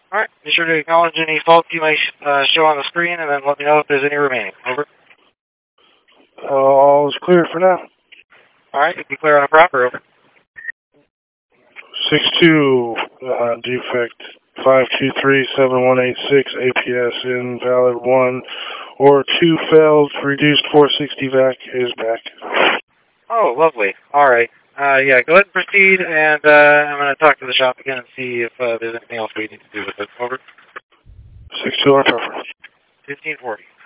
Alright, be sure to acknowledge any faults you may show on the screen, and then let me know if there's any remaining. Over. All is clear for now. Alright, you can be clear on a proper. Over. 6-2, defect 523-7186, APS invalid 1 or 2 failed, reduced 460 vac is back. Oh, lovely. Alright. Yeah, go ahead and proceed, and I'm going to talk to the shop again and see if there's anything else we need to do with it. Over. 6-2 on proper. 1540.